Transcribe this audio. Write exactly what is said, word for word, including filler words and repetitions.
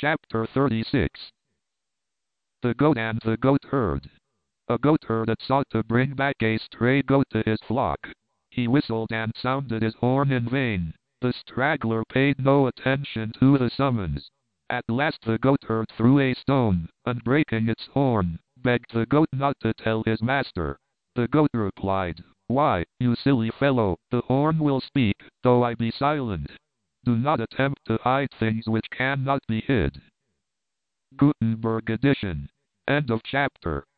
Chapter thirty-six. The Goat and the Goat Herd. A goatherd had sought to bring back a stray goat to his flock. He whistled and sounded his horn in vain. The straggler paid no attention to the summons. At last the goatherd threw a stone, and breaking its horn, begged the goat not to tell his master. The goat replied, "Why, you silly fellow, the horn will speak, though I be silent. Do not attempt to hide things which cannot be hid." Gutenberg edition. End of chapter.